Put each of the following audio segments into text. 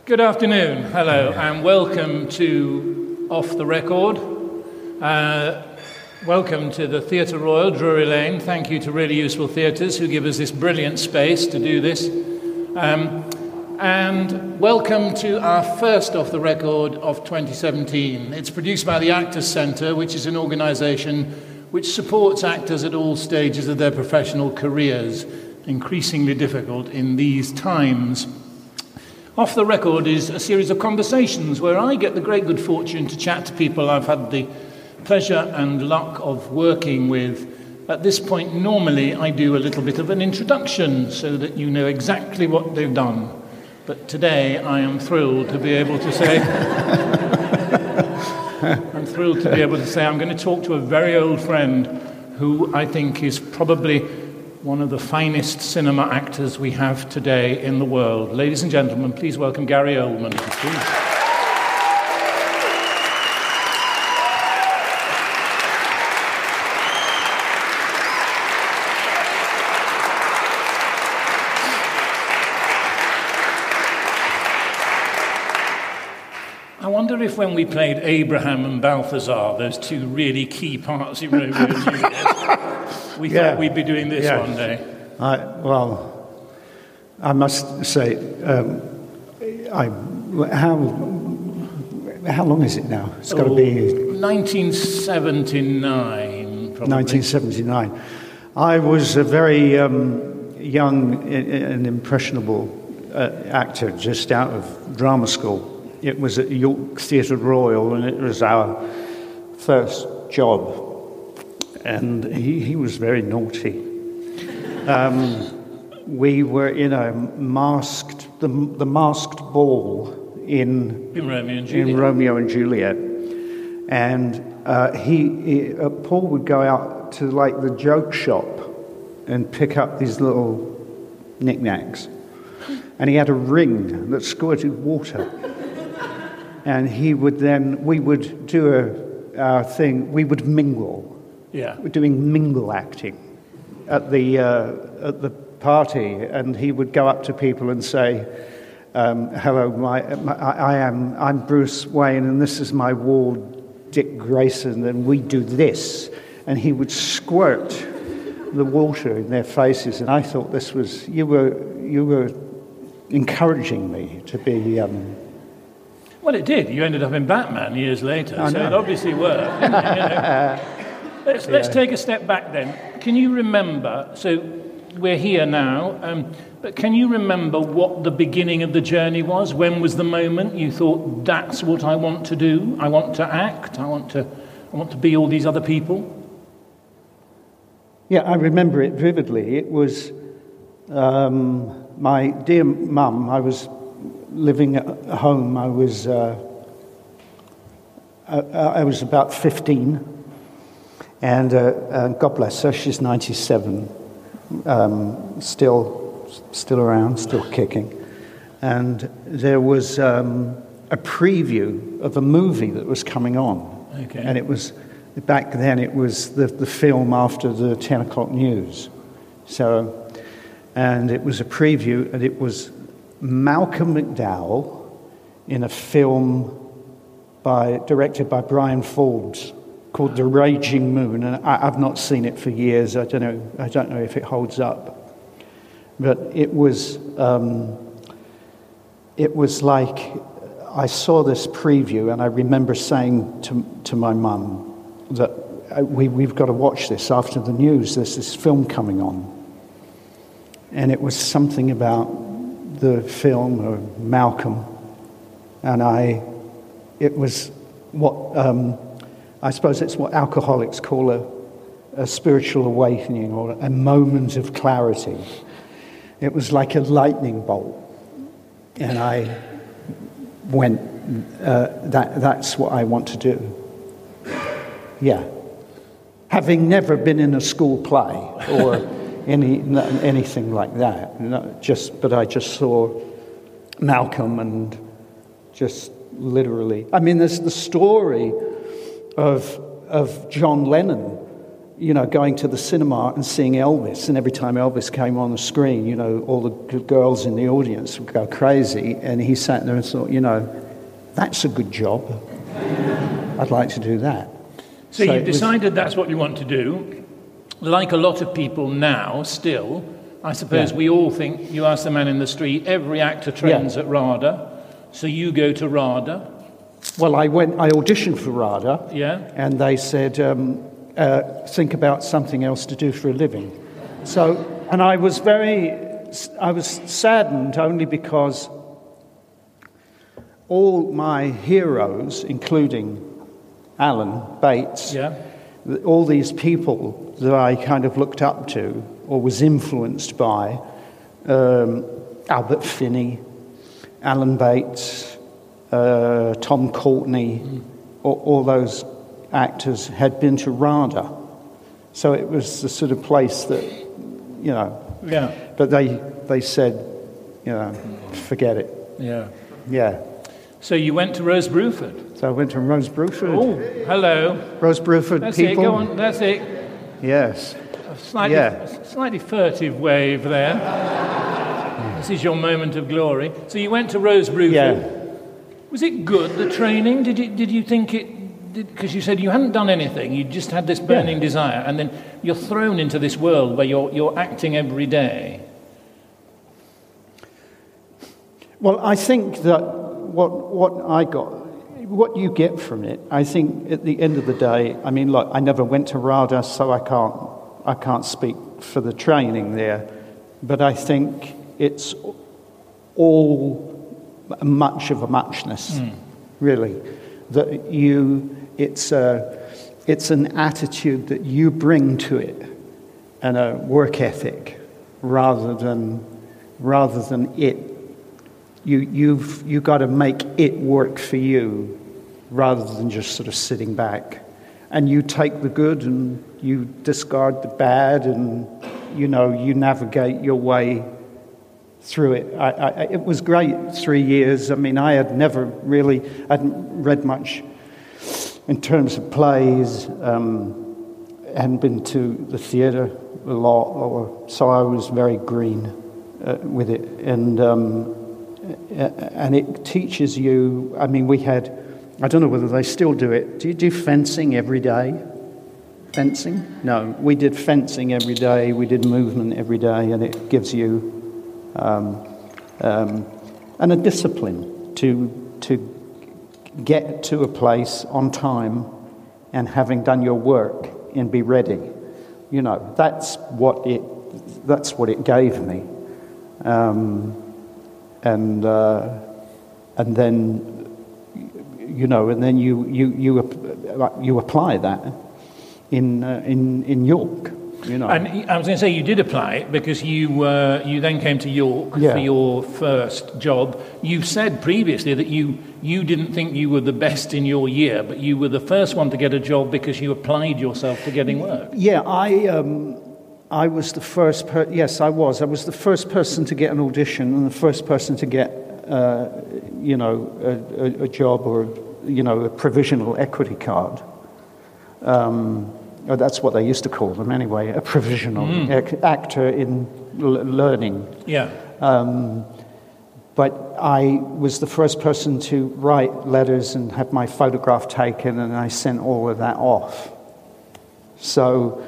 Good afternoon, hello, and welcome to Off the Record. Welcome to the Theatre Royal, Drury Lane. Thank you to Really Useful Theatres who give us this brilliant space to do this. And welcome to our first Off the Record of 2017. It's produced by the Actors Centre, which is an organisation which supports actors at all stages of their professional careers, increasingly difficult in these times. Off the Record is a series of conversations where I get the great good fortune to chat to people I've had the pleasure and luck of working with. At this point, normally I do a little bit of an introduction so that you know exactly what they've done. But today I am thrilled to be able to say I'm going to talk to a very old friend who I think is probably one of the finest cinema actors we have today in the world. Ladies and gentlemen, please welcome Gary Oldman. I wonder if when we played Abraham and Balthazar, those two really key parts in Romeo and Juliet, we thought we'd be doing this one day. I must say, how long is it now? It's got to be 1979, probably. 1979. I was a very young and impressionable actor just out of drama school. It was at York Theatre Royal, and it was our first job. And he was very naughty. We were in a the masked ball in Romeo and Juliet. And Paul would go out to like the joke shop and pick up these little knickknacks. And he had a ring that squirted water. And we would do our thing, we would mingle. Yeah. We're doing mingle acting at the party, and he would go up to people and say, hello, I'm Bruce Wayne, and this is my ward, Dick Grayson, and we do this. And he would squirt the water in their faces, and I thought this was, you were encouraging me to be... Well, it did. You ended up in Batman years later, so it obviously worked. Didn't it? Let's take a step back then. Can you remember, so we're here now, but can you remember what the beginning of the journey was? When was the moment you thought, that's what I want to do? I want to act. I want to be all these other people? Yeah, I remember it vividly. It was my dear mum. I was living at home. I was about 15, and God bless her, she's 97, still around, still kicking. And there was a preview of a movie that was coming on, and it was back then. It was the film after the 10 o'clock news. And it was a preview, and it was Malcolm McDowell in a film directed by Brian Forbes called The Raging Moon, and I've not seen it for years. I don't know if it holds up, but it was like I saw this preview, and I remember saying to my mum that we've got to watch this after the news. There's this film coming on, and it was something about the film of Malcolm, and it was what I suppose it's what alcoholics call a spiritual awakening or a moment of clarity. It was like a lightning bolt, and I went, that's what I want to do. Yeah. Having never been in a school play or anything like that, but I just saw Malcolm and just literally, I mean, there's the story of John Lennon, going to the cinema and seeing Elvis, and every time Elvis came on the screen, all the girls in the audience would go crazy, and he sat there and thought, that's a good job. I'd like to do that. So you've decided that's what you want to do. Like a lot of people now, still, I suppose we all think, you ask the man in the street, every actor trains at RADA, so you go to RADA. Well, I auditioned for RADA, and they said, think about something else to do for a living. So, and I was saddened only because all my heroes, including Alan Bates, all these people that I kind of looked up to or was influenced by, Albert Finney, Alan Bates, Tom Courtenay, all those actors had been to RADA. So it was the sort of place that, but they said, forget it. Yeah. So you went to Rose Bruford. So I went to Rose Bruford. Oh, hello. Rose Bruford That's people. It, go on, that's it. Yes. A slightly furtive wave there. This is your moment of glory. So you went to Rose Bruford. Yeah. Was it good, the training? Did you think it... Because you said you hadn't done anything, you just had this burning desire, and then you're thrown into this world where you're acting every day. Well, I think that what you get from it, I think at the end of the day, I mean, look, I never went to RADA, so I can't speak for the training there, but I think it's all much of a muchness, really. That it's an attitude that you bring to it, and a work ethic, rather than it. You've got to make it work for you, rather than just sort of sitting back. And you take the good and you discard the bad, and you navigate your way through it. It was great 3 years. I mean, I hadn't read much in terms of plays, hadn't been to the theatre a lot, so I was very green with it. And it teaches you, I mean, I don't know whether they still do it. Do you do fencing every day? Fencing? No, we did fencing every day, we did movement every day, and it gives you and a discipline to get to a place on time and having done your work and be ready. That's what it gave me. And then you apply that in York. And I was going to say, you did apply it because you then came to York for your first job. You said previously that you didn't think you were the best in your year, but you were the first one to get a job because you applied yourself to getting work. Yeah, I was the first. Yes, I was. I was the first person to get an audition and the first person to get a job or a provisional equity card. That's what they used to call them anyway, a provisional actor in learning. Yeah. But I was the first person to write letters and have my photograph taken, and I sent all of that off. So,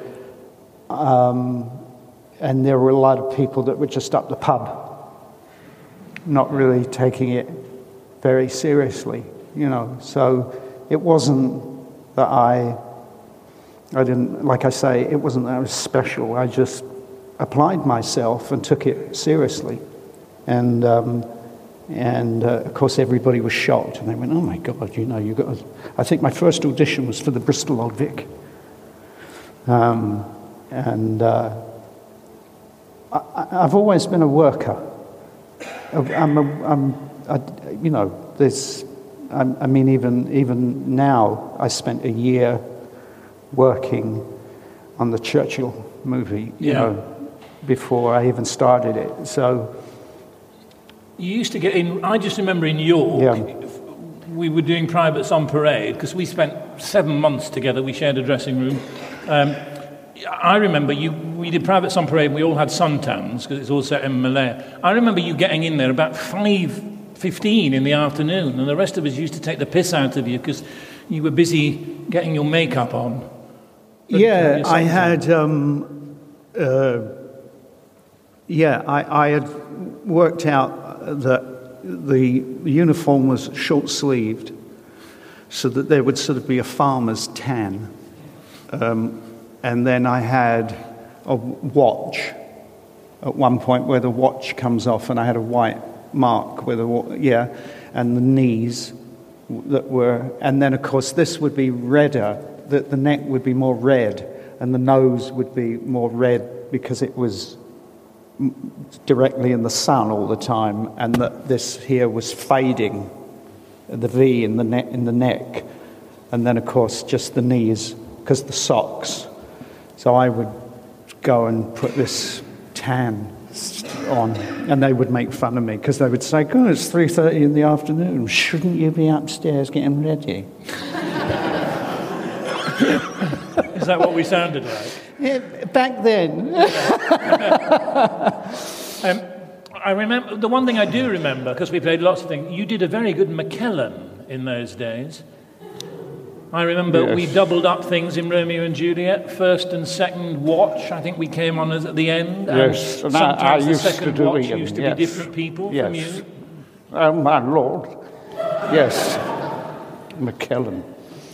and there were a lot of people that were just up the pub, not really taking it very seriously, So it wasn't that I didn't, like I say, it wasn't that I was special. I just applied myself and took it seriously. And of course, everybody was shocked. And they went, oh, my God, you got to... I think my first audition was for the Bristol Old Vic. I've always been a worker. Even now, I spent a year working on the Churchill movie, before I even started it. So you used to get in. I just remember in York, we were doing Privates on Parade because we spent 7 months together. We shared a dressing room, I remember we did Private Sun Parade, and we all had suntans, because it's all set in Malaya. I remember you getting in there about 5:15 in the afternoon, and the rest of us used to take the piss out of you, because you were busy getting your makeup on. I had... I had worked out that the uniform was short-sleeved, so that there would sort of be a farmer's tan. And then I had a watch at one point where the watch comes off, and I had a white mark with and the knees that were, and then of course this would be redder, that the neck would be more red, and the nose would be more red because it was directly in the sun all the time, and that this here was fading, the V in the neck, and then of course just the knees because the socks. So I would go and put this tan on, and they would make fun of me because they would say, "God, it's 3:30 in the afternoon. Shouldn't you be upstairs getting ready?" Is that what we sounded like? Yeah, back then. I remember, the one thing I do remember, because we played lots of things, you did a very good McKellen in those days. I remember we doubled up things in Romeo and Juliet, first and second watch. I think we came on at the end. Yes, and sometimes the second watch used to be different people from you. Oh, my Lord. Yes. McKellen.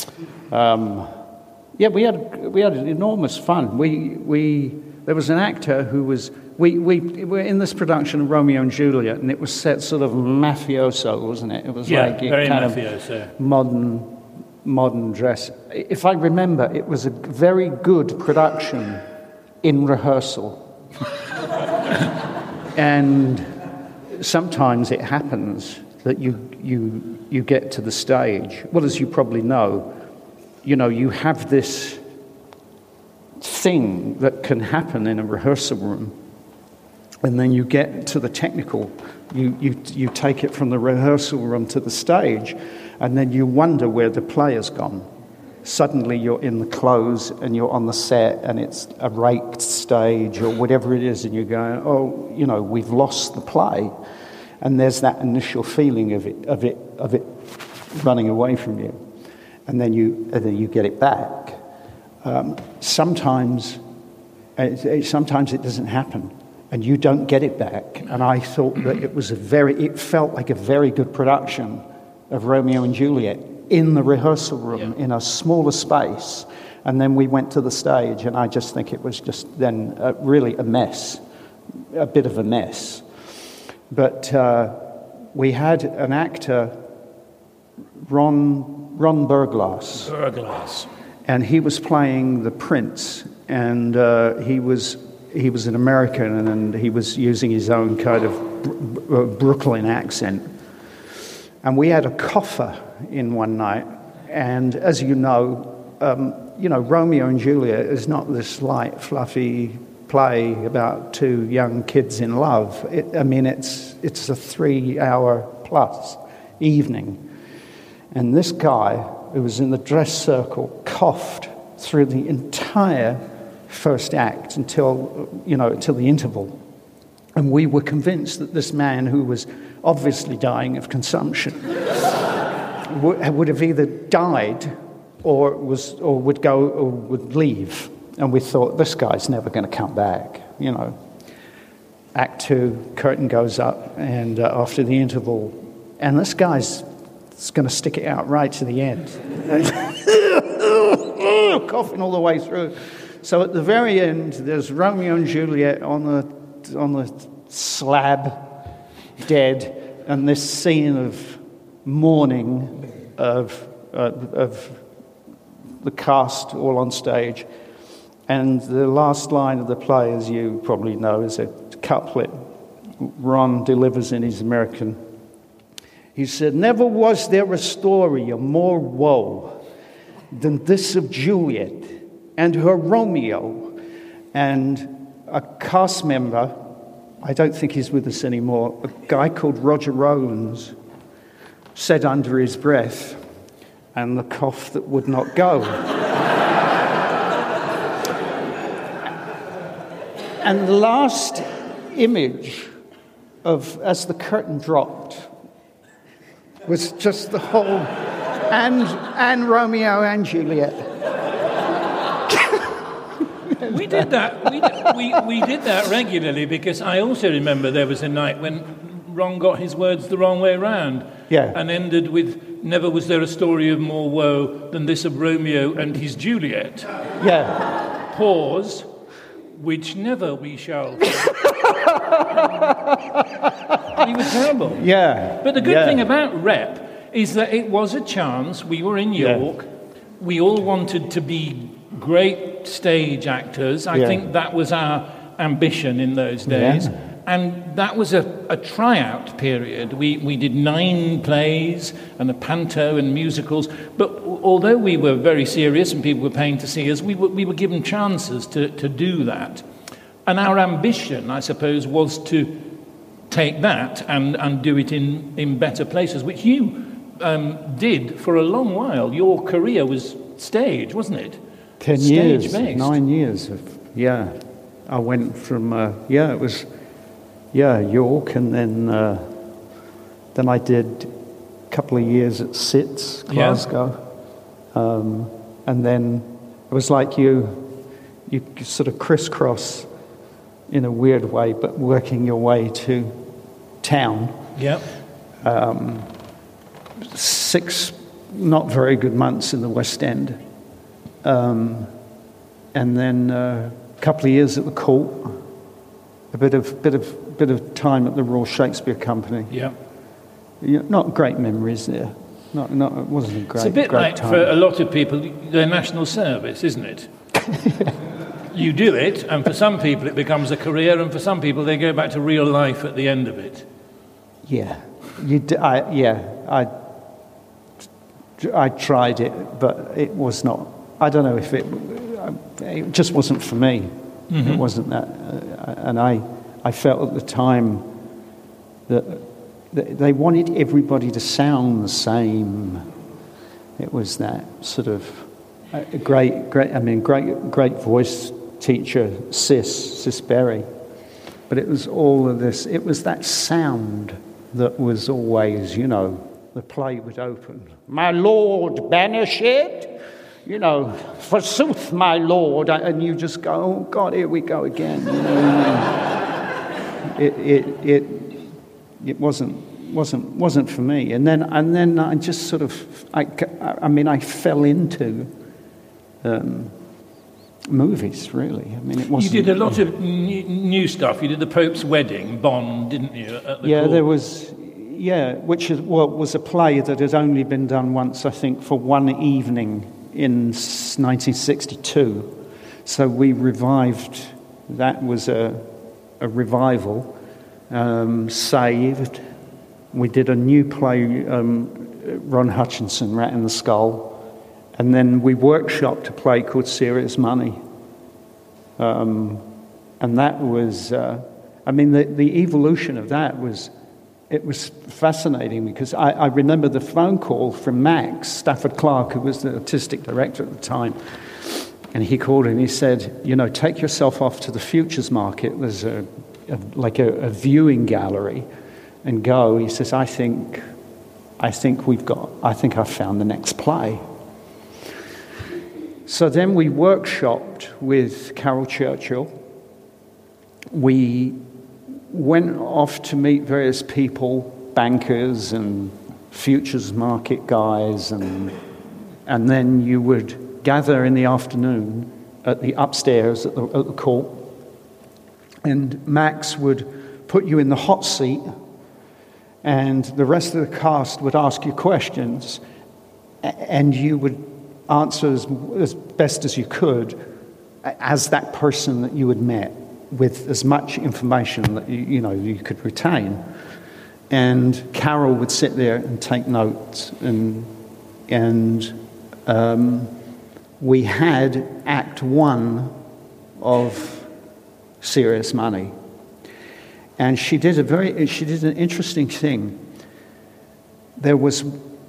We had enormous fun. There was an actor who was... We were in this production of Romeo and Juliet, and it was set sort of mafioso, wasn't it? It was like very kind mafioso. Of modern dress. If I remember, it was a very good production in rehearsal. And sometimes it happens that you get to the stage. Well, as you probably know, you have this thing that can happen in a rehearsal room, and then you get to the technical. You take it from the rehearsal room to the stage, and then you wonder where the player's gone. Suddenly you're in the clothes and you're on the set, and it's a raked stage or whatever it is, and you're going, oh, we've lost the play. And there's that initial feeling of it running away from you. And then you get it back. Sometimes it doesn't happen, and you don't get it back. And I thought that it felt like a very good production of Romeo and Juliet in the rehearsal room, in a smaller space. And then we went to the stage, and I just think it was just then really a mess, a bit of a mess. But we had an actor, Ron Burglass. And he was playing the prince, and he was an American, and he was using his own kind of Brooklyn accent. And we had a coffer in one night, and as you know, Romeo and Juliet is not this light, fluffy play about two young kids in love. It's a 3-hour plus evening. And this guy, who was in the dress circle, coughed through the entire first act until the interval. And we were convinced that this man, who was obviously dying of consumption, would have either died or would leave. And we thought, this guy's never going to come back, Act 2, curtain goes up, and after the interval, and this guy's going to stick it out right to the end. Coughing all the way through. So at the very end, there's Romeo and Juliet on the slab, dead, and this scene of mourning of the cast all on stage. And the last line of the play, as you probably know, is a couplet Ron delivers in his American. He said, "Never was there a story of more woe than this of Juliet and her Romeo." And a cast member, I don't think he's with us anymore, a guy called Roger Rowlands, said under his breath, "And the cough that would not go." And the last image of, as the curtain dropped, was just the whole, and Romeo and Juliet. We did that. We did that regularly, because I also remember there was a night when Ron got his words the wrong way round. Yeah. And ended with, never was there a story of more woe than this of Romeo and his Juliet. Yeah. Pause, which never we shall. He was terrible. Yeah. But the good thing about Rep is that it was a chance. We were in York. Yeah. We all wanted to be great stage actors. I think that was our ambition in those days. Yeah. And that was a tryout period. We did 9 plays and a panto and musicals. But although we were very serious and people were paying to see us, we were given chances to do that. And our ambition, I suppose, was to take that and do it in better places, which you did for a long while. Your career was stage, wasn't it? 10 years, 9 years. I went from, it was... York, and then I did a couple of years at SITS, Glasgow, and then it was like you sort of crisscross in a weird way, but working your way to town. Yeah. 6 not very good months in the West End, and then a couple of years at the Court. A bit of time at the Royal Shakespeare Company. Yeah. Not great memories there. Not. It wasn't a great. It's a bit great like time. for a lot of people, their national service, isn't it? You do it, and for some people it becomes a career, and for some people they go back to real life at the end of it. Yeah. I tried it, but it was not. I don't know if it just wasn't for me. Mm-hmm. It wasn't that, and I felt at the time that they wanted everybody to sound the same. It was that sort of a great voice teacher, Sis Berry, but it was all of this. It was that sound that was always, the play would open. My Lord, banish it. Forsooth, my Lord, and you just go, oh God, here we go again. It wasn't for me. And then I just sort of, I fell into movies, really. It wasn't. You did a lot of new stuff. You did The Pope's Wedding, Bond, didn't you? At the Court? There was. Yeah, which was a play that had only been done once, I think, for one evening in 1962. So we revived, that was a revival, saved. We did a new play, Ron Hutchinson, Rat in the Skull, and then we workshopped a play called Serious Money. And that was, the evolution of that was, it was fascinating, because I remember the phone call from Max Stafford Clark, who was the artistic director at the time, and he called and he said, take yourself off to the futures market. There's a viewing gallery, and go. He says, I think I've found the next play. So then we workshopped with Carol Churchill. We went off to meet various people, bankers and futures market guys, and then you would gather in the afternoon at the upstairs at the Court, and Max would put you in the hot seat, and the rest of the cast would ask you questions, and you would answer as best as you could as that person that you had met, with as much information that you could retain. And Carol would sit there and take notes, and we had Act 1 of Serious Money, and she did an interesting thing. There was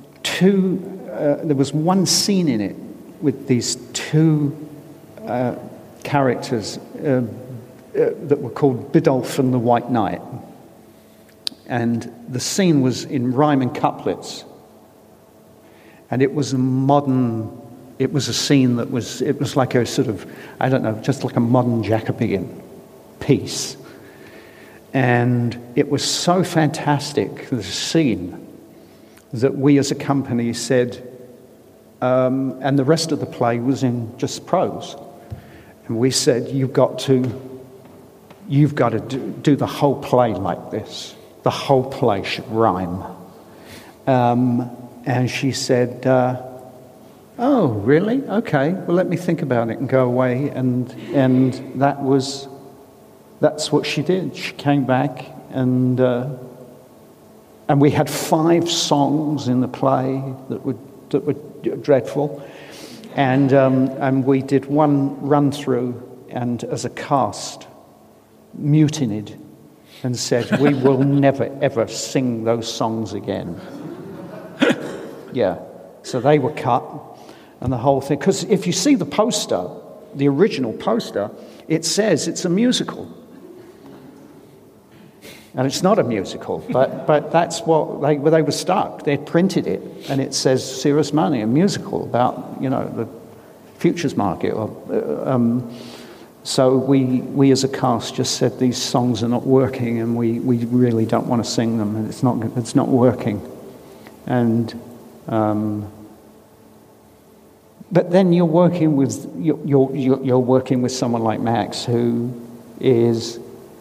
one scene in it with these 2 characters. that were called Bidulph and the White Knight. And the scene was in rhyme and couplets. And it was a scene that was like a sort of, I don't know, just like a modern Jacobean piece. And it was so fantastic, the scene, that we as a company said, and the rest of the play was in just prose. And we said, you've got to do the whole play like this. The whole play should rhyme. And she said, oh, really? Okay, well, let me think about it and go away. And that's what she did. She came back, and we had 5 songs in the play that were dreadful, and we did one run through, and as a cast, mutinied and said, we will never ever sing those songs again. Yeah, so they were cut, and the whole thing. Because if you see the poster, the original poster, it says it's a musical. And it's not a musical, but that's what they were stuck. They printed it, and it says Serious Money, a musical about the futures market. So we as a cast just said these songs are not working, and we really don't want to sing them, and it's not working. And but then you're working with someone like Max, who is.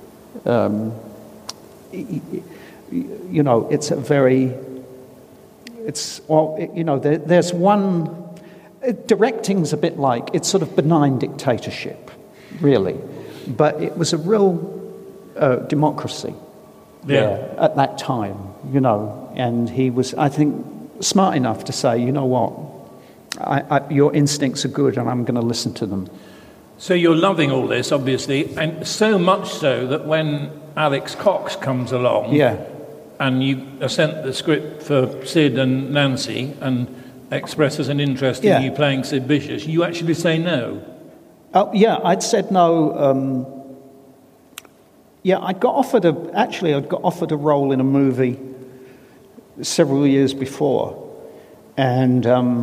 There's one. Directing's a bit like, it's sort of benign dictatorship, really, but it was a real democracy. At that time, and he was, I think, smart enough to say, you know what, your instincts are good, and I'm going to listen to them. So you're loving all this, obviously, and so much so that when Alex Cox comes along, and you are sent the script for Sid and Nancy, and expresses an interest in you playing Sid Vicious, you actually say no? Oh, yeah, I'd said no. I'd got offered a role in a movie several years before, and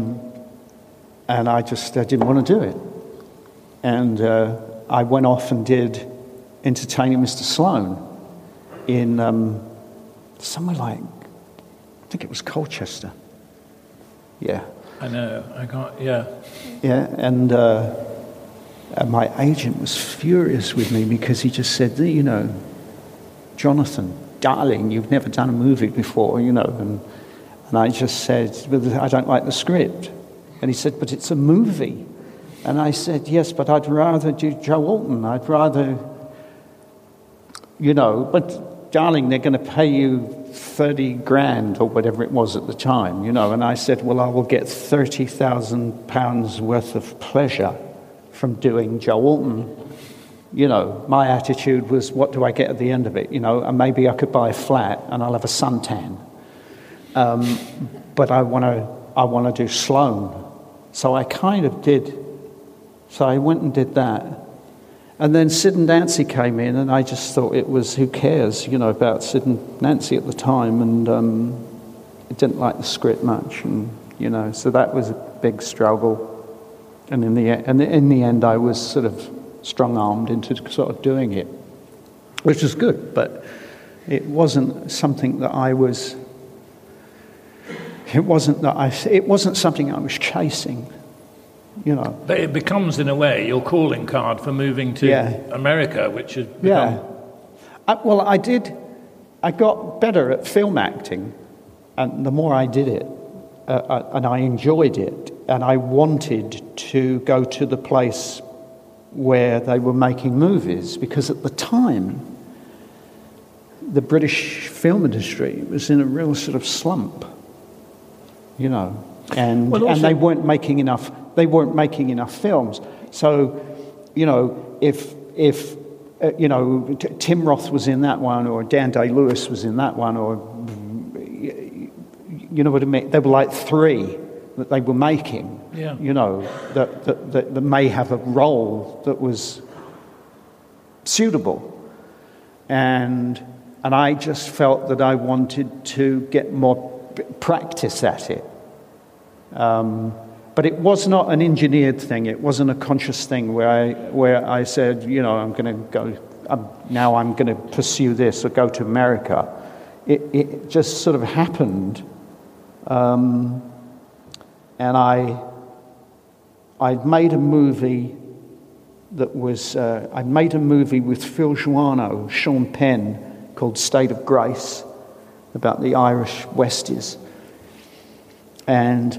I didn't want to do it. And I went off and did Entertaining Mr. Sloane in somewhere like, I think it was Colchester. Yeah. I know. I can't. Yeah. Yeah, and my agent was furious with me because he just said, Jonathan, darling, you've never done a movie before, and I just said, I don't like the script. And he said, but it's a movie. And I said, yes, but I'd rather do Joe Alton. I'd rather, but darling, they're going to pay you 30 grand or whatever it was at the time, And I said, well, I will get £30,000 worth of pleasure from doing Joe Alton. My attitude was, what do I get at the end of it? And maybe I could buy a flat and I'll have a suntan. But I want to do Sloane. So I kind of did. So I went and did that. And then Sid and Nancy came in, and I just thought it was, who cares, about Sid and Nancy at the time, and I didn't like the script much, and so that was a big struggle. And in the end, I was sort of strong-armed into sort of doing it, which was good, but it wasn't something that I was. It wasn't something I was chasing. But it becomes, in a way, your calling card for moving to America, which has become... I got better at film acting, and the more I did it, and I enjoyed it, and I wanted to go to the place where they were making movies, because at the time, the British film industry was in a real sort of slump, and they weren't making enough. They weren't making enough films. So, if Tim Roth was in that one, or Dan Day-Lewis was in that one, or you know what I mean? There were like 3 that they were making. Yeah. That may have a role that was suitable. And I just felt that I wanted to get more practice at it. But it was not an engineered thing. It wasn't a conscious thing where I said, I'm going to go, now I'm going to pursue this or go to America. It just sort of happened. And I'd made a movie that was, I made a movie with Phil Joannou, Sean Penn, called State of Grace, about the Irish Westies. And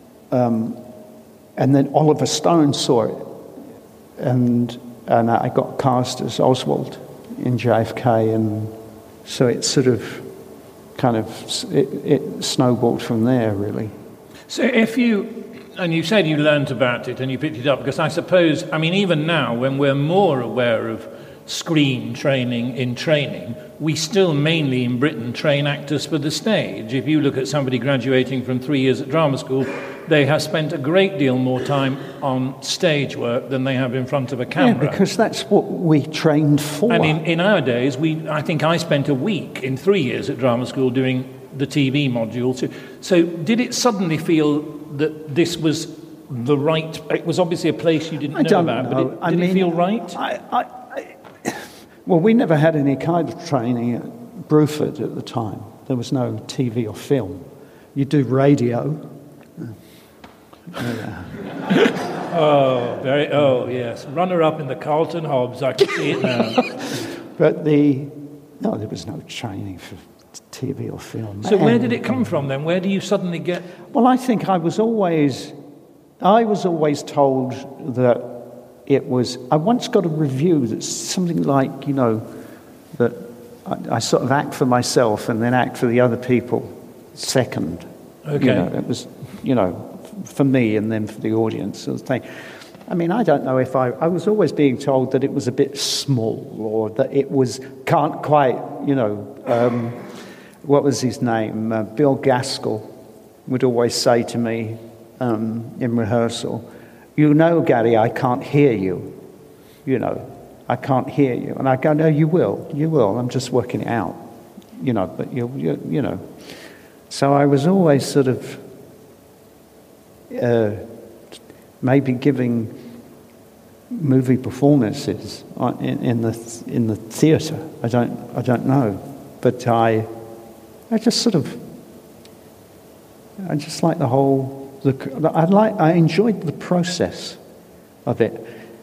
then Oliver Stone saw it, and I got cast as Oswald in JFK, and so it sort of it snowballed from there, really. So and you said you learnt about it and you picked it up, because I suppose, even now when we're more aware of screen training, we still mainly in Britain train actors for the stage. If you look at somebody graduating from 3 years at drama school, they have spent a great deal more time on stage work than they have in front of a camera. Yeah, because that's what we trained for. And in our days, I think I spent a week in 3 years at drama school doing the TV module. So did it suddenly feel that this was the right... It was obviously a place you didn't know about, but did it feel right? Well, we never had any kind of training at Bruford at the time. There was no TV or film. You do radio. Oh, yes. Runner-up in the Carlton Hobbs, I can see it now. But there was no training for TV or film. So where did it come from then? Where do you suddenly get... Well, I think I was always told that it was... I once got a review that's something like, that I sort of act for myself and then act for the other people second. Okay. It was, for me and then for the audience sort of thing. I don't know if I was always being told that it was a bit small, or that it can't quite, what was his name? Bill Gaskell would always say to me in rehearsal, Gary, I can't hear you. I can't hear you. And I go, no, you will. I'm just working it out. But you. So I was always sort of maybe giving movie performances in the theatre. I don't know, but I just like the whole. I enjoyed the process of it.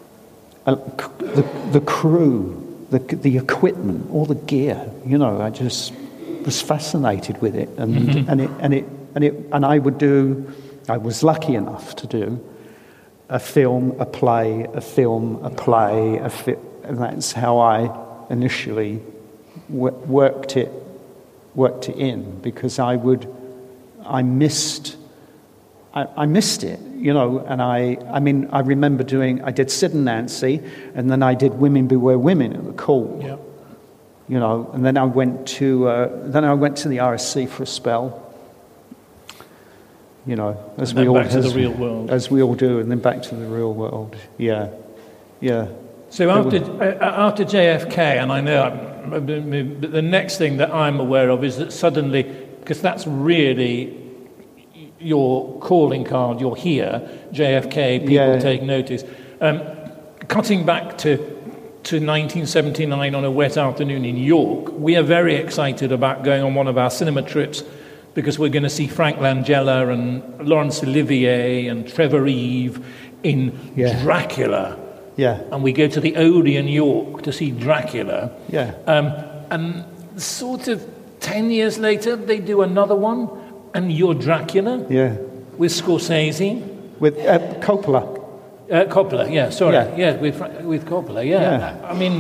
The crew, the equipment, all the gear. I just was fascinated with it, and I would do. I was lucky enough to do a film, a play, a film, a play, and that's how I initially worked it in, because I missed it, and I remember I did Sid and Nancy, and then I did Women Beware Women at the Court. Yeah. And then I went to the RSC for a spell. As we all back to the real world, as we all do, and then back to the real world. Yeah. So after JFK, and I know, but the next thing that I'm aware of is that suddenly, because that's really your calling card, you're here, JFK, people take notice. Cutting back to 1979 on a wet afternoon in York, we are very excited about going on one of our cinema trips, because we're going to see Frank Langella and Laurence Olivier and Trevor Eve in Dracula. Yeah. And we go to the Odeon, York, to see Dracula. Yeah. And sort of 10 years later, they do another one, and you're Dracula. Yeah. With Scorsese. With Coppola. Coppola, with Coppola, yeah.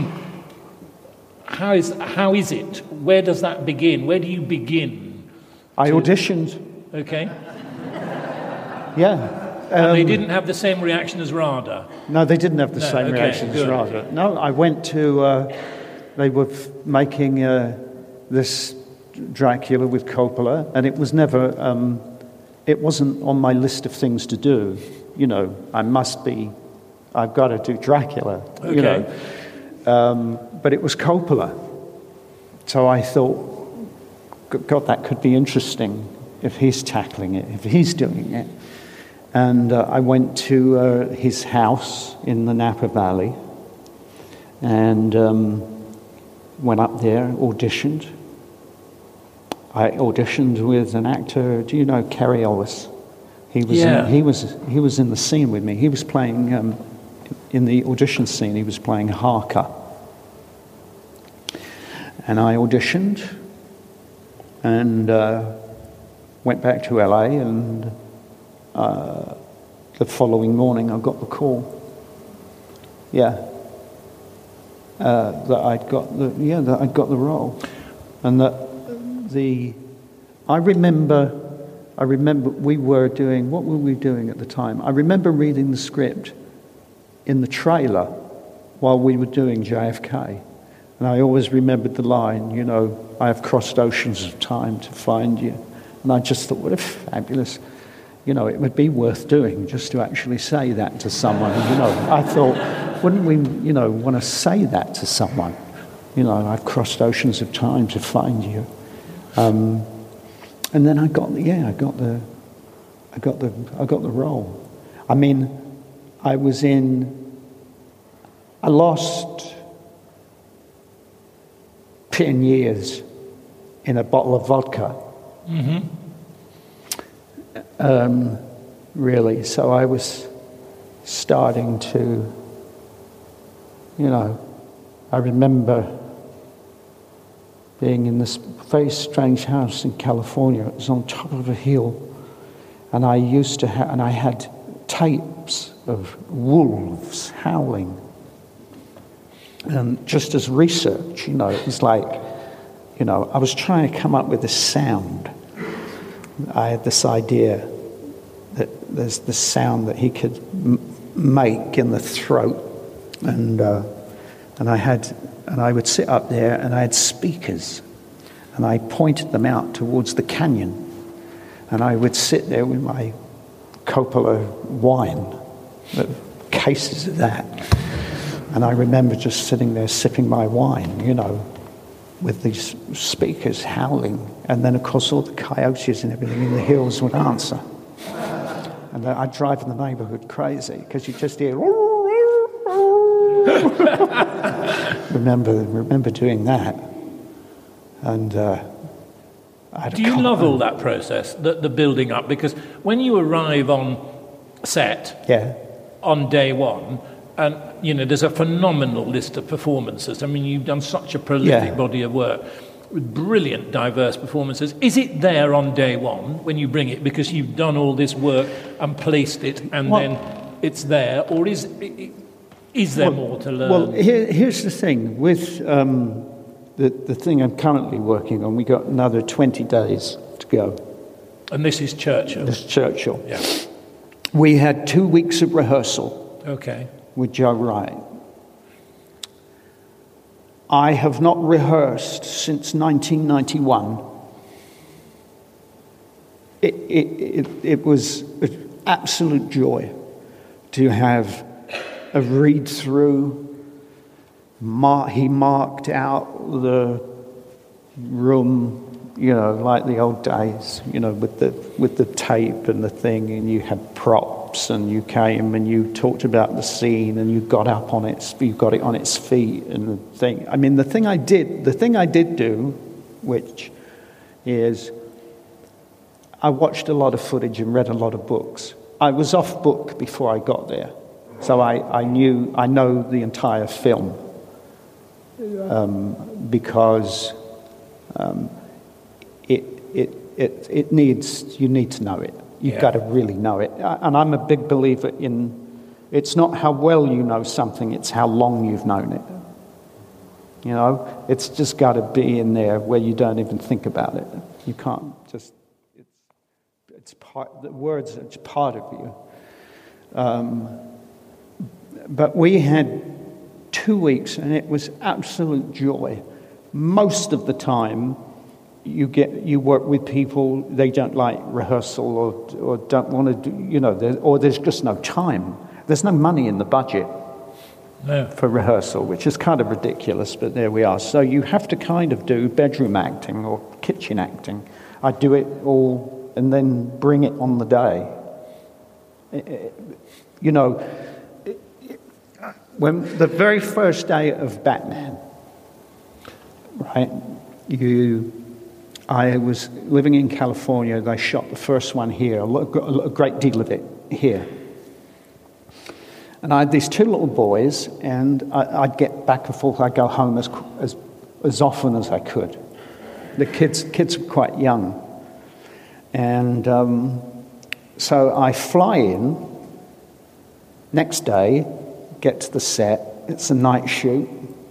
How is it? Where does that begin? Where do you begin? I auditioned. Okay. Yeah. And they didn't have the same reaction as RADA? No, they didn't have the same reaction as RADA. No, I went to... they were making this Dracula with Coppola, and it was never... it wasn't on my list of things to do. I've got to do Dracula, Okay. but it was Coppola. So I thought, God, that could be interesting if he's tackling it, if he's doing it. And I went to his house in the Napa Valley and went up there, auditioned. I auditioned with an actor. Do you know Cary Elwes? He was in the scene with me. He was playing in the audition scene. He was playing Harker, and I auditioned and went back to LA. And the following morning, I got the call. That I'd got the role, and I remember we were doing, what were we doing at the time? I remember reading the script in the trailer while we were doing JFK. And I always remembered the line, I have crossed oceans of time to find you. And I just thought, what a fabulous, it would be worth doing just to actually say that to someone. I thought, wouldn't we, want to say that to someone? I've crossed oceans of time to find you. And then I got the role. I mean, I lost 10 years in a bottle of vodka. Mm-hmm. Really. So I was starting to, I remember being in this very strange house in California. It was on top of a hill, and I had tapes of wolves howling. And just as research, it was like, I was trying to come up with a sound. I had this idea that there's the sound that he could make in the throat, and I would sit up there, and I had speakers, and I pointed them out towards the canyon, and I would sit there with my Coppola wine, cases of that, and I remember just sitting there sipping my wine, with these speakers howling, and then of course all the coyotes and everything in the hills would answer, and I'd drive the neighborhood crazy because you just hear. Remember doing that, and do you love all that process, the building up? Because when you arrive on set, on day one, and there's a phenomenal list of performances. I mean, you've done such a prolific body of work with brilliant, diverse performances. Is it there on day one when you bring it because you've done all this work and placed it, and then it's there, or is there more to learn? Well, here's the thing. With the thing I'm currently working on, we got another 20 days to go. And this is Churchill? This is Churchill. Yeah. We had 2 weeks of rehearsal with Joe Wright. I have not rehearsed since 1991. It was an absolute joy to have a read-through. He marked out the room, like the old days, with the tape and the thing, and you had props, and you came and you talked about the scene, and you got up on it, you got it on its feet, and the thing. I mean, the thing I did do, which is, I watched a lot of footage and read a lot of books. I was off book before I got there. So I know the entire film because you need to know it. You've got to really know it. And I'm a big believer in, it's not how well you know something, it's how long you've known it. It's just got to be in there where you don't even think about it. You can't just, it's part, the words are part of you. But we had 2 weeks, and it was absolute joy. Most of the time, you work with people, they don't like rehearsal or don't want to do, or there's just no time. There's no money in the budget. No. for rehearsal, which is kind of ridiculous, but there we are. So you have to kind of do bedroom acting or kitchen acting. I do it all and then bring it on the day. You know, when the very first day of Batman, right, I was living in California. They shot the first one here, a great deal of it here. And I had these two little boys, and I'd get back and forth. I'd go home as often as I could. The kids were quite young. And so I fly in, next day, get to the set. It's a night shoot.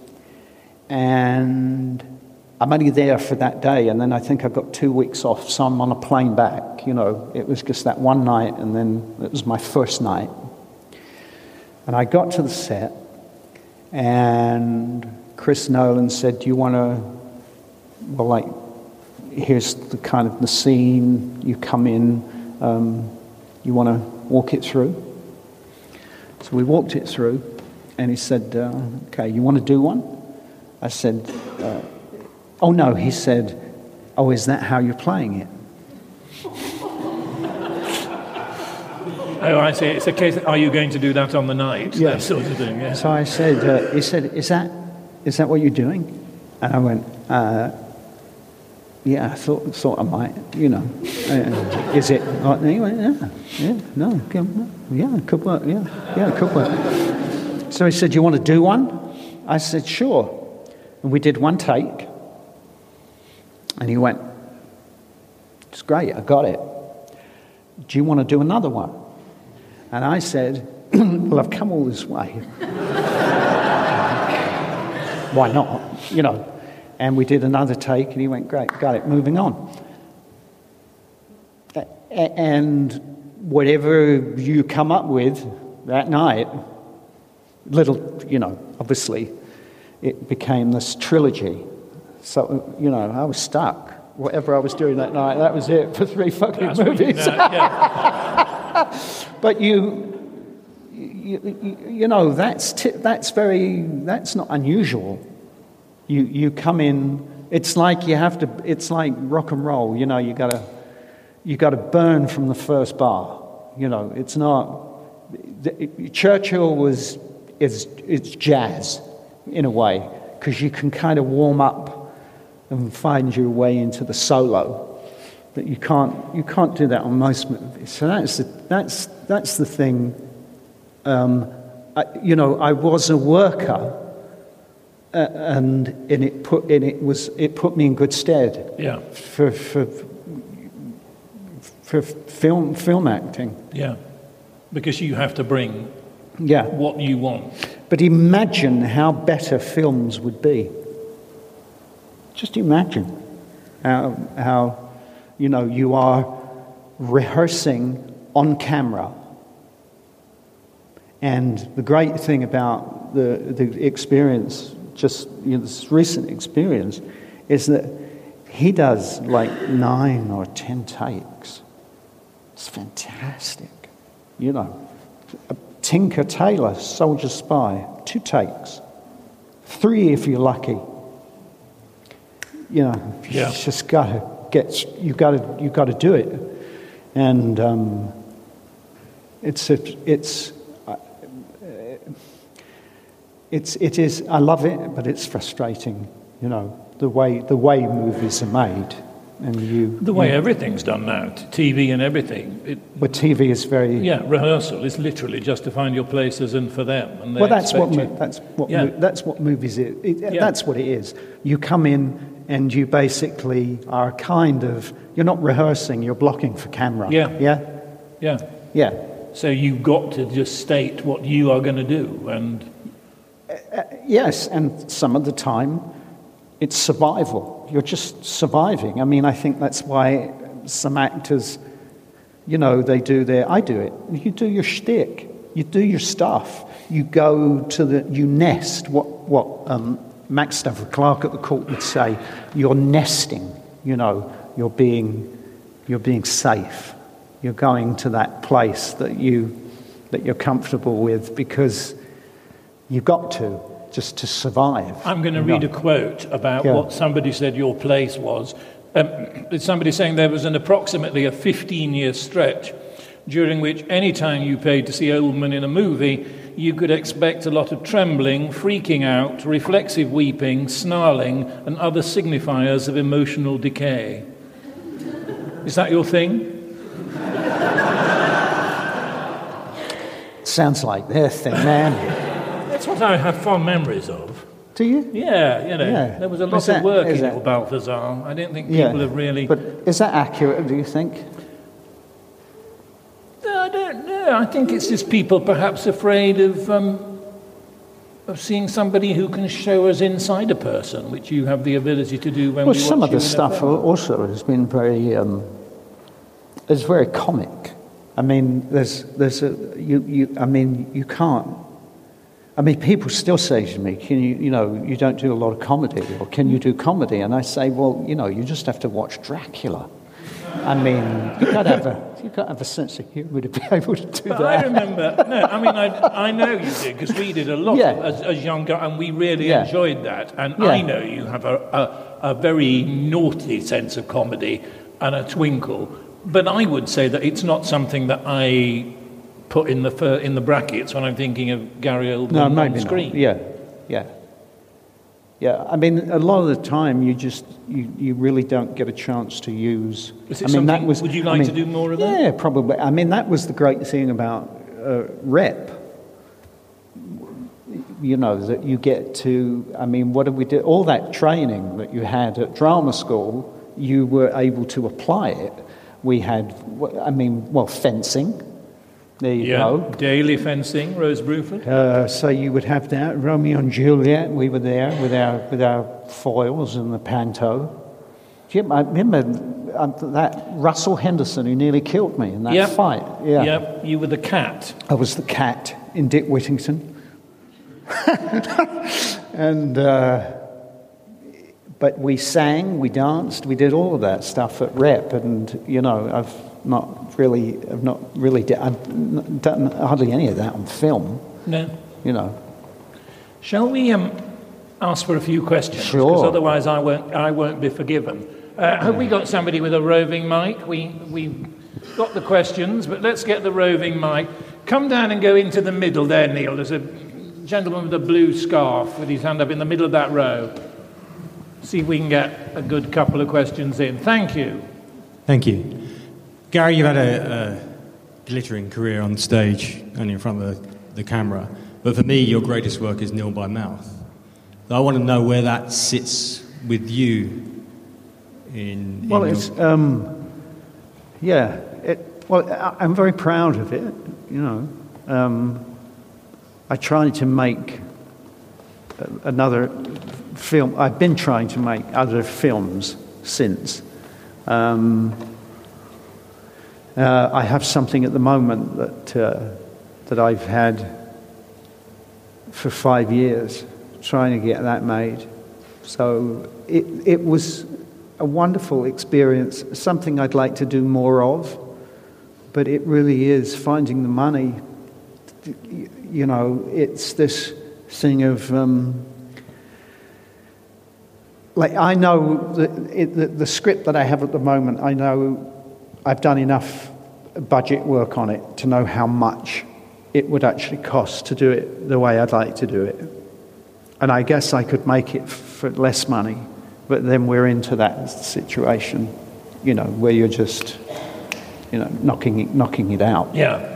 And I'm only there for that day, and then I think I've got 2 weeks off, so I'm on a plane back. You know, it was just that one night, and then it was my first night. And I got to the set, and Chris Nolan said, do you want to, well, like, here's the kind of the scene, you come in, you want to walk it through? So we walked it through, and he said, okay, you want to do one? I said, oh no, he said, oh, is that how you're playing it? Oh, I see. It's a case of, are you going to do that on the night? Yeah. That sort of thing, yeah. So I said, he said, is that what you're doing? And I went, yeah, I thought I might, you know. Is it? And he went, yeah, it could work, yeah, it could work. So he said, you want to do one? I said, sure. And we did one take. And he went, it's great, I got it. Do you want to do another one? And I said, well, I've come all this way. Why not? You know. And we did another take, and he went, great, got it, moving on. And whatever you come up with that night, little, you know, obviously, it became this trilogy. So, you know, I was stuck. Whatever I was doing that night, that was it for 3 fucking movies. But you know, that's not unusual. You come in. It's like you have to. It's like rock and roll. You know, you got to burn from the first bar. You know, it's not. Churchill is jazz in a way, because you can kind of warm up and find your way into the solo. But you can't do that on most movies. So that's the thing. You know, I was a worker, and it put me in good stead. Yeah. For film acting. Yeah. Because you have to bring what you want. But imagine how better films would be. Just imagine how you know, you are rehearsing on camera. And the great thing about the experience, just, you know, this recent experience, is that he does like 9 or 10 takes. It's fantastic. You know, Tinker Tailor, Soldier Spy, 2 takes. 3 if you're lucky. You know, you just you got to do it, and it is. I love it, but it's frustrating. You know, the way movies are made, and the way everything's done now, TV and everything. But TV is very rehearsal is literally just to find your places and for them. And that's what movies is. That's what it is. You come in. And you basically are kind of, you're not rehearsing, you're blocking for camera. Yeah. So you've got to just state what you are going to do. And yes, and some of the time, it's survival. You're just surviving. I mean, I think that's why some actors, you know, I do it. You do your shtick. You do your stuff. You go you nest, what Max Stafford Clark at the court would say, you're nesting, you know, you're being safe. You're going to that place that you're comfortable with, because You've got to, just to survive. I'm going to read a quote about what somebody said your place was. It's somebody saying there was approximately a 15-year stretch during which any time you paid to see Oldman in a movie, you could expect a lot of trembling, freaking out, reflexive weeping, snarling, and other signifiers of emotional decay. Is that your thing? Sounds like their thing, man. That's what I have fond memories of. Do you? Yeah, there was a lot of work in it, Balthazar. I don't think people have really... But is that accurate, do you think? I don't know. I think it's just people perhaps afraid of seeing somebody who can show us inside a person, which you have the ability to do when we watch you in a film. Well, some of the stuff also has been very... it's very comic. I mean, you can't... I mean, people still say to me, "Can you don't do a lot of comedy, or can you do comedy?" And I say, "Well, you just have to watch Dracula. I mean, you've got to have a sense of humour to be able to do that." I remember. No, I mean, I know you did, because we did a lot as young guys, and we really enjoyed that. And I know you have a very naughty sense of comedy and a twinkle. But I would say that it's not something that I put in the brackets when I'm thinking of Gary Oldman on screen. Not. Yeah. I mean, a lot of the time you really don't get a chance to use. Would you like to do more of that? Yeah, probably. I mean, that was the great thing about rep. That you get to. I mean, what did we do? All that training that you had at drama school, you were able to apply it. We had, fencing. There you go. Daily fencing, Rose Bruford. So you would have that. Romeo and Juliet, we were there with our foils and the panto. Jim, I remember that Russell Henderson who nearly killed me in that fight. Yeah. Yep, you were the cat. I was the cat in Dick Whittington. And but we sang, we danced, we did all of that stuff at Rep, and I've not really done hardly any of that on film. No. Shall we ask for a few questions? Sure. Because otherwise I won't be forgiven. Have we got somebody with a roving mic? We've got the questions, but let's get the roving mic. Come down and go into the middle there, Neil. There's a gentleman with a blue scarf with his hand up in the middle of that row. See if we can get a good couple of questions in. Thank you. Thank you. Gary, you've had a glittering career on stage and in front of the camera, but for me, your greatest work is Nil by Mouth. So I want to know where that sits with you I'm very proud of it, I tried to make another film. I've been trying to make other films since. I have something at the moment that I've had for 5 years, trying to get that made. So it was a wonderful experience, something I'd like to do more of, but it really is finding the money. It's this thing of... I know the script that I have at the moment, I know I've done enough budget work on it to know how much it would actually cost to do it the way I'd like to do it. And I guess I could make it for less money, but then we're into that situation, where you're just, knocking it out. Yeah.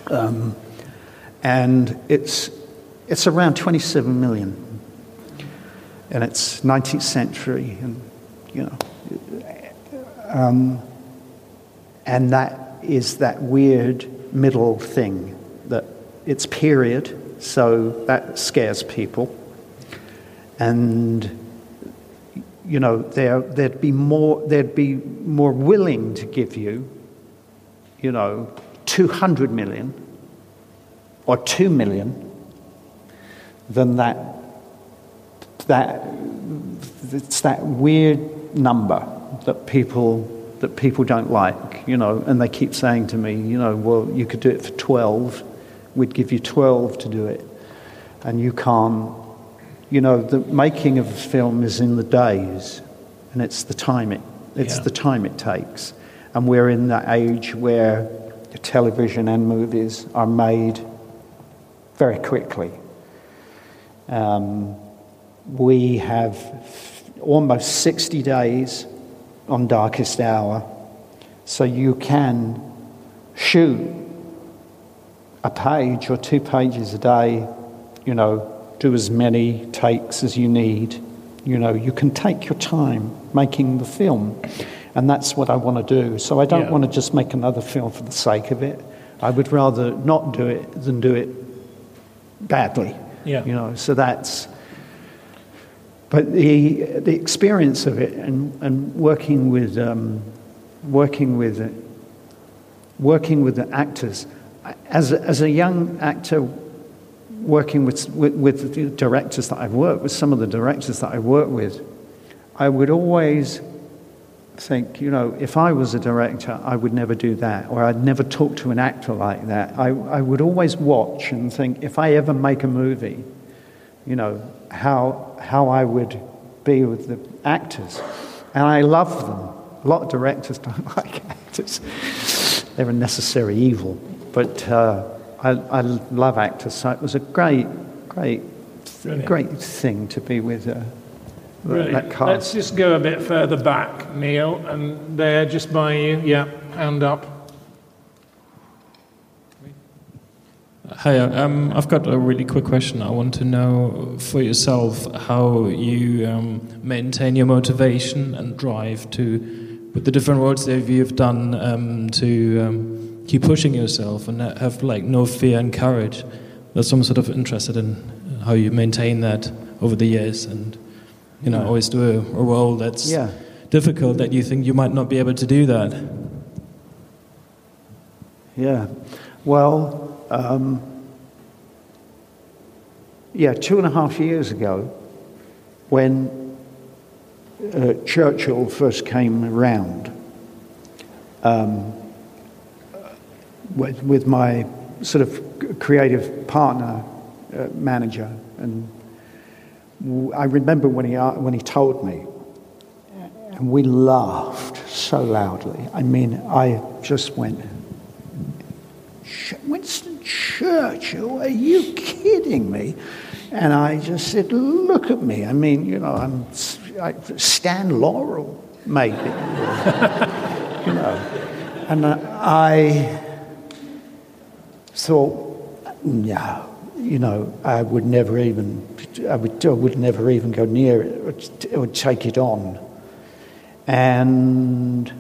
And it's around 27 million. And it's 19th century, and that is that weird middle thing, that it's period, so that scares people. And they'd be more willing to give you, 200 million or 2 million than it's that weird number that people don't like, and they keep saying to me, well, you could do it for 12, we'd give you 12 to do it. and you can't. You know, the making of a film is in the days, and it's the time it takes. And we're in that age where television and movies are made very quickly. We have almost 60 days on Darkest Hour, so you can shoot a page or 2 pages a day, you know, do as many takes as you need. You know, you can take your time making the film, and that's what I want to do. So I don't want to just make another film for the sake of it. I would rather not do it than do it badly. Yeah. You know, so that's. But the experience of it and working with the actors, as a young actor, working with the directors that I've worked with, some of the directors that I work with, I would always think, you know, if I was a director, I would never do that, or I'd never talk to an actor like that. I would always watch and think, if I ever make a movie, you know, how I would be with the actors. And I love them. A lot of directors don't like actors. They're a necessary evil. But I love actors, so it was a great thing to be with that cast. Let's just go a bit further back, Neil, and there, just by you. Yeah, hand up. Hi, I've got a really quick question. I want to know for yourself how you maintain your motivation and drive with the different roles that you've done to keep pushing yourself and have like no fear and courage. That's I'm sort of interested in how you maintain that over the years, and you know, always do a role that's difficult that you think you might not be able to do that. Yeah, well, 2.5 years ago, when Churchill first came around, with my sort of creative partner, manager, and I remember when he told me, and we laughed so loudly. I mean, I just went, Winston Churchill, are you kidding me? And I just said, look at me. I mean, you know, I'm Stan Laurel, maybe. You know. And I thought, no, you know, I would never even go near it or take it on. And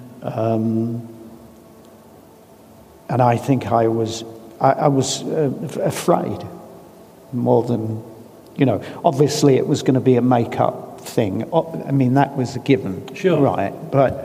I think I was afraid more than, you know, obviously it was going to be a make-up thing. I mean, that was a given, sure, right? But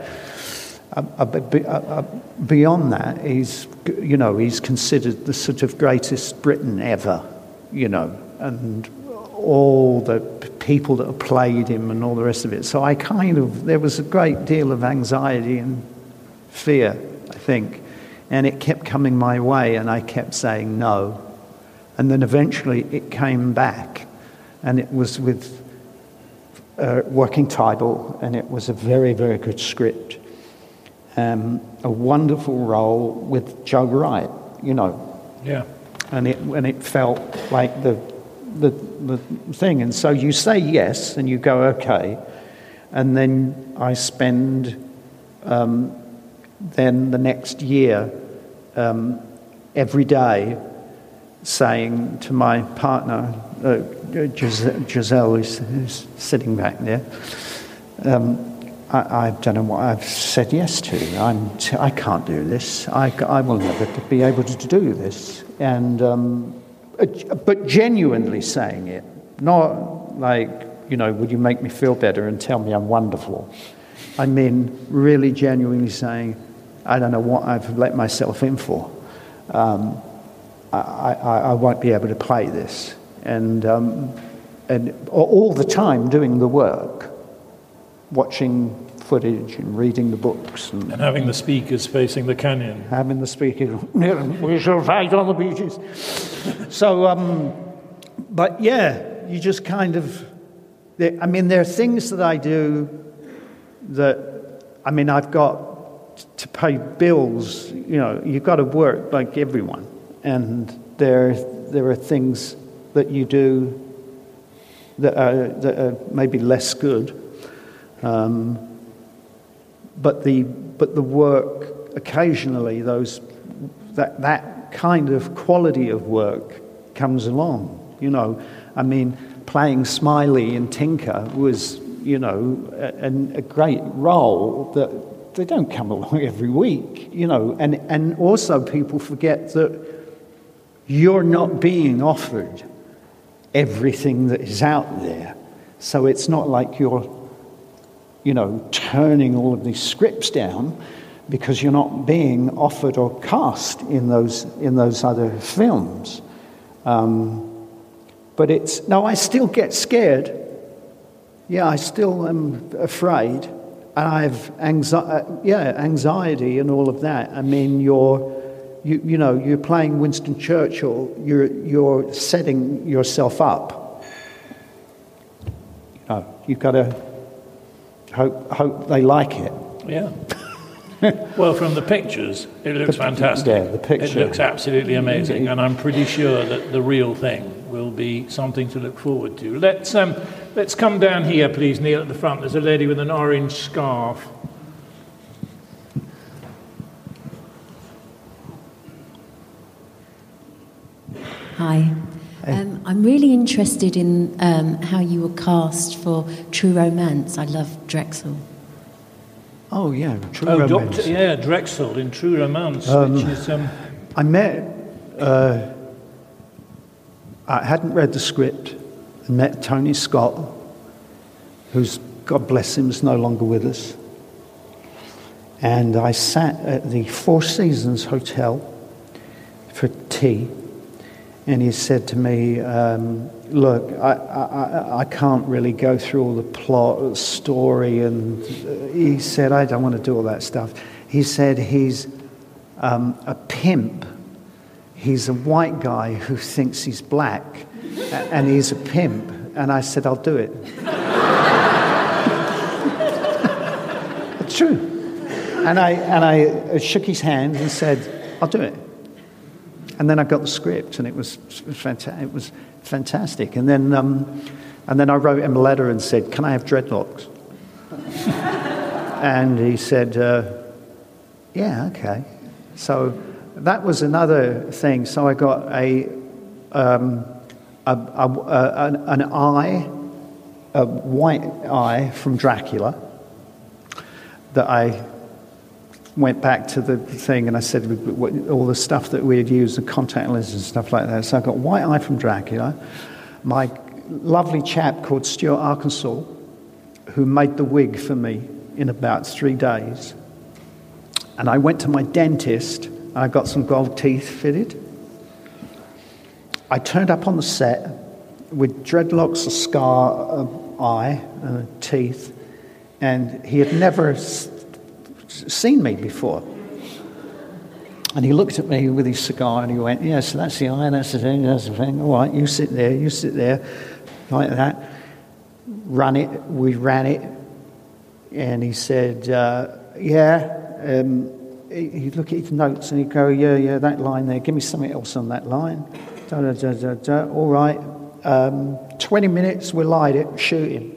beyond that, he's considered the sort of greatest Briton ever, you know, and all the people that have played him and all the rest of it. So there was a great deal of anxiety and fear, I think. And it kept coming my way, and I kept saying no. And then eventually it came back, and it was with a working title, and it was a very, very good script. A wonderful role with Joe Wright, you know. Yeah. And it felt like the thing. And so you say yes, and you go, okay. And then I spend... then the next year, every day, saying to my partner, Giselle, who's sitting back there, I don't know what I've said yes to. I can't do this. I will never be able to do this. And but genuinely saying it, not like, you know, would you make me feel better and tell me I'm wonderful. I mean, really genuinely saying, I don't know what I've let myself in for. I won't be able to play this. And all the time doing the work, watching footage and reading the books. And having the speakers facing the canyon. Having the speakers, we shall fight on the beaches. So, But yeah, you just kind of, I mean, there are things that I do that, I mean, I've got to pay bills, you know, you've got to work like everyone. And there are things that you do that are maybe less good. But the work occasionally, that kind of quality of work comes along. You know, I mean, playing Smiley in Tinker was, you know, a great role that they don't come along every week. You know, and also people forget that you're not being offered everything that is out there. So it's not like you're, you know, turning all of these scripts down because you're not being offered or cast in those other films. But I still get scared. Yeah, I still am afraid. And I have anxiety and all of that. I mean, you're playing Winston Churchill, you're setting yourself up. You know, you've got to hope they like it. Yeah. Well, from the pictures, it looks fantastic. Yeah, the picture. It looks absolutely amazing, and I'm pretty sure that the real thing will be something to look forward to. Let's come down here, please, Neil, at the front. There's a lady with an orange scarf. Hi. I'm really interested in how you were cast for True Romance. I love Drexel. Oh, yeah, True Romance. Drexel in True Romance, which is... I met... I hadn't read the script. I met Tony Scott, who's, God bless him, is no longer with us. And I sat at the Four Seasons Hotel for tea. And he said to me, look, I can't really go through all the plot, story, and he said, I don't want to do all that stuff. He said he's a pimp. He's a white guy who thinks he's black, and he's a pimp. And I said, I'll do it. It's true. And I shook his hand and said, I'll do it. And then I got the script, and it was fantastic. And then I wrote him a letter and said, "Can I have dreadlocks?" And he said, "Yeah, okay." So that was another thing. So I got an eye, a white eye from Dracula that I went back to the thing and I said all the stuff that we had used, the contact lenses and stuff like that. So I got white eye from Dracula. My lovely chap called Stuart Arkansas, who made the wig for me in about 3 days. And I went to my dentist and I got some gold teeth fitted. I turned up on the set with dreadlocks, a scar, an eye, and teeth, and he had never seen me before. And he looked at me with his cigar and he went, "Yeah, so that's the eye, that's the thing, that's the thing. All right, you sit there, like that. Run it." We ran it. And he said, he'd look at his notes and he'd go, yeah, that line there, give me something else on that line. All right. 20 minutes, we'll light it, shoot him.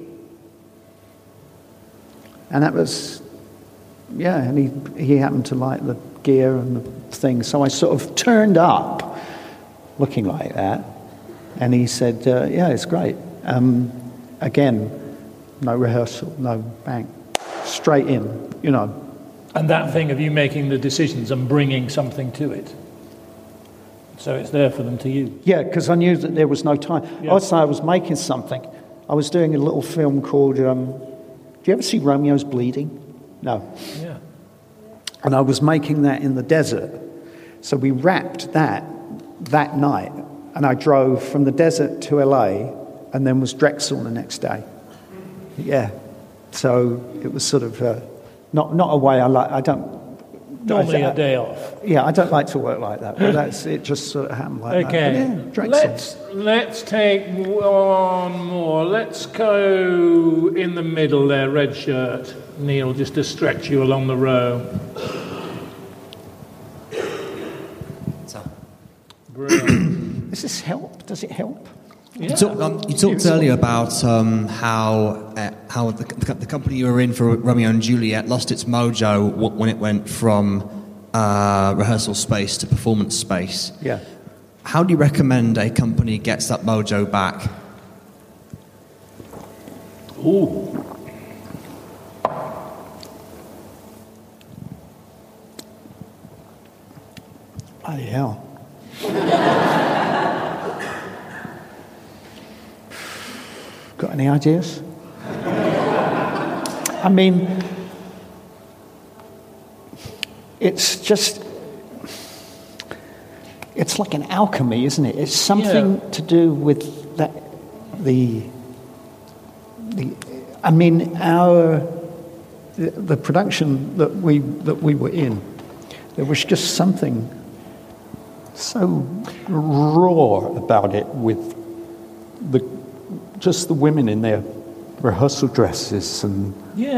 And that was, and he happened to like the gear and the thing. So I sort of turned up looking like that. And he said, it's great. Again, no rehearsal, no bang. Straight in, And that thing of you making the decisions and bringing something to it. So it's there for them to use. Yeah, because I knew that there was no time. Yeah. Also, I was making something. I was doing a little film called, do you ever see Romeo's Bleeding? No. Yeah. And I was making that in the desert. So we wrapped that night. And I drove from the desert to LA and then was Drexel the next day. Yeah. So it was sort of not a way I don't Normally a day off. Yeah, I don't like to work like that, but it just sort of happened like that. Okay, Yeah, Drexel. let's take one more. Let's go in the middle there, red shirt. Neil, just to stretch you along the row. Brilliant. Does this help? Does it help? Yeah. You talked earlier about how the company you were in for Romeo and Juliet lost its mojo when it went from rehearsal space to performance space. Yeah. How do you recommend a company gets that mojo back? Ooh. Bloody hell. Got any ideas? I mean, it's like an alchemy, isn't it? It's something to do with that, the production that we were in, there was just something so raw about it, with just the women in their rehearsal dresses, and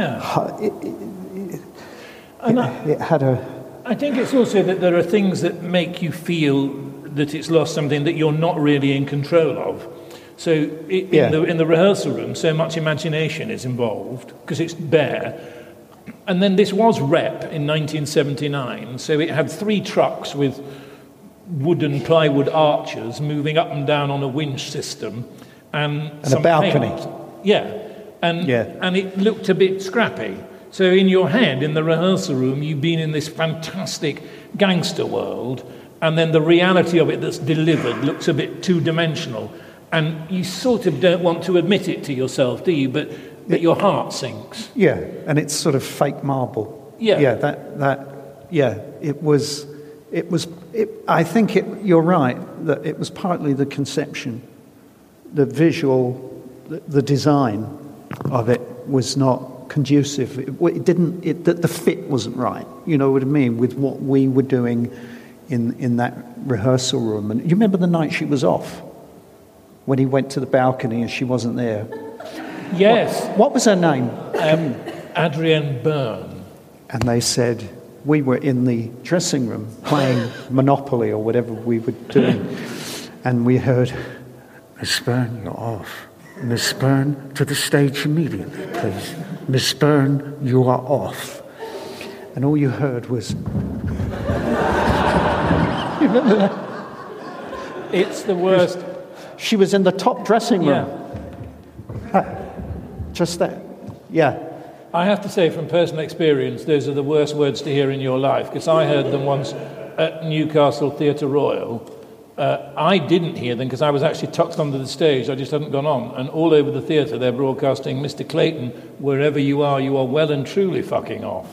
it had a. I think it's also that there are things that make you feel that it's lost something that you're not really in control of. So in the rehearsal room, so much imagination is involved because it's bare. And then this was Rep in 1979, so it had 3 trucks with wooden plywood arches moving up and down on a winch system, and some a balcony. paint. And it looked a bit scrappy. So in your head, in the rehearsal room, you've been in this fantastic gangster world, and then the reality of it that's delivered looks a bit two-dimensional. And you sort of don't want to admit it to yourself, do you? But your heart sinks. Yeah, and it's sort of fake marble. Yeah. Yeah, it was. I think you're right that it was partly the conception, the visual, the design of it was not conducive. The fit wasn't right. You know what I mean, with what we were doing in that rehearsal room. And you remember the night she was off, when he went to the balcony and she wasn't there. Yes. What was her name? Adrienne Byrne. And they said we were in the dressing room playing Monopoly or whatever we were doing, and we heard, "Miss Byrne, you're off. Miss Byrne, to the stage immediately, please. Miss Byrne, you are off." And all you heard was... You remember that? It's the worst. She was in the top dressing room. Yeah. Just that. Yeah. I have to say, from personal experience, those are the worst words to hear in your life, because I heard them once at Newcastle Theatre Royal. I didn't hear them because I was actually tucked under the stage. I just hadn't gone on. And all over the theatre, they're broadcasting, "Mr. Clayton, wherever you are well and truly fucking off."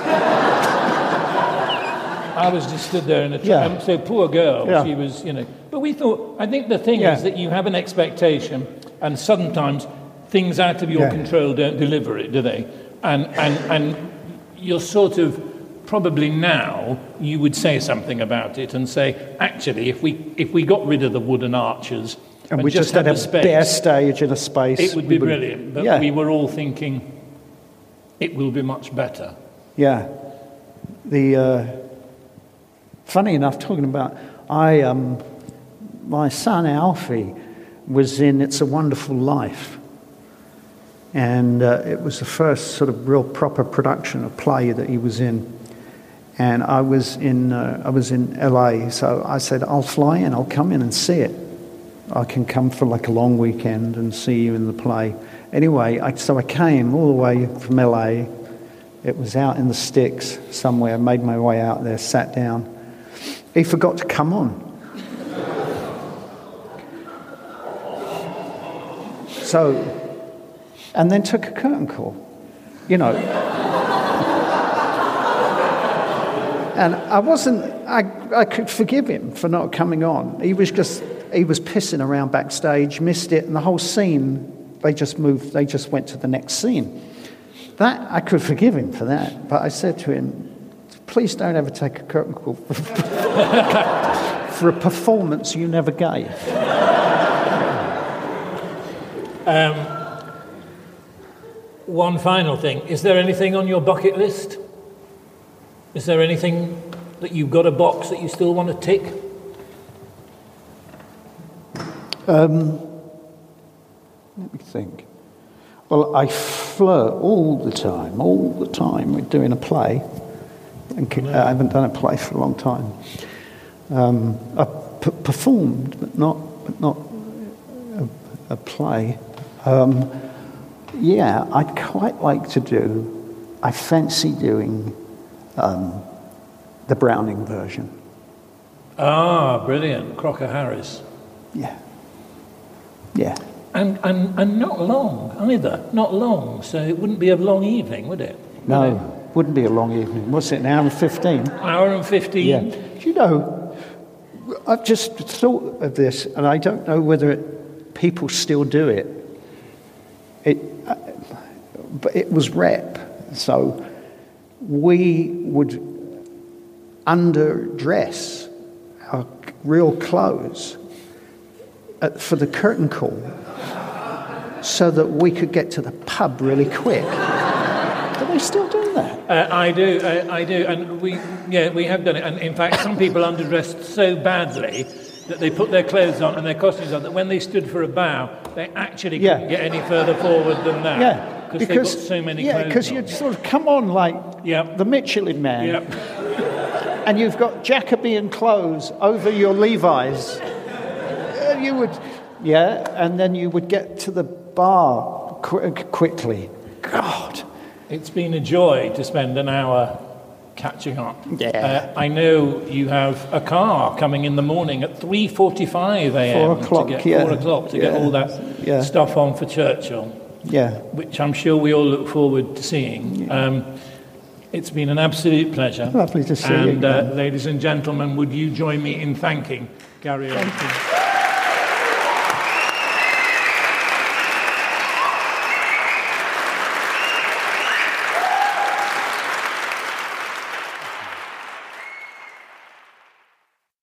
I was just stood there in a... So poor girl, she was, But we thought, I think the thing is that you have an expectation, and sometimes things out of your control don't deliver it, do they? And you're sort of... Probably now you would say something about it and say, actually, if we got rid of the wooden arches and we just had a bare stage in a space, it would be brilliant. But we were all thinking it will be much better. Yeah. Funny enough, talking about my son Alfie was in It's a Wonderful Life, and it was the first sort of real proper production, a play that he was in. And I was in LA, so I said, "I'll fly in, I'll come in and see it. I can come for like a long weekend and see you in the play." Anyway, so I came all the way from LA. It was out in the sticks somewhere. I made my way out there, sat down. He forgot to come on. So, and then took a curtain call, And I could forgive him for not coming on. He was pissing around backstage, missed it, and the whole scene, they just went to the next scene. That, I could forgive him for that, but I said to him, Please don't ever take a curtain call for a performance you never gave. One final thing. Is there anything on your bucket list? Is there anything that you've got a box that you still want to tick? Let me think. Well, I flirt all the time with doing a play. I haven't done a play for a long time. I've performed, but not a play. Yeah, I'd quite like to do. I fancy doing the Browning version. Ah, brilliant, Crocker Harris. Yeah. And not long either. Not long, so it wouldn't be a long evening, would it? No, wouldn't be a long evening. What's it, an hour and 15? Hour and 15. Yeah. Do you know, I've just thought of this, and I don't know whether people still do it. But it was rep, so we would underdress our real clothes for the curtain call so that we could get to the pub really quick. Do they still do that? I do, and we have done it. And in fact, some people underdressed so badly that they put their clothes on and their costumes on that when they stood for a bow, they actually couldn't get any further forward than that. Yeah, because they've got so many clothes on. because you'd sort of come on like the Michelin Man, and you've got Jacobean clothes over your Levi's. You would, and then you would get to the bar quickly. God. It's been a joy to spend an hour catching up. Yeah. I know you have a car coming in the morning at 3:45 a.m. 4 o'clock, to get 4 o'clock to get all that stuff on for Churchill. Yeah. Which I'm sure we all look forward to seeing. Yeah. It's been an absolute pleasure. Lovely to see you. And ladies and gentlemen, would you join me in thanking Gary Oldfield?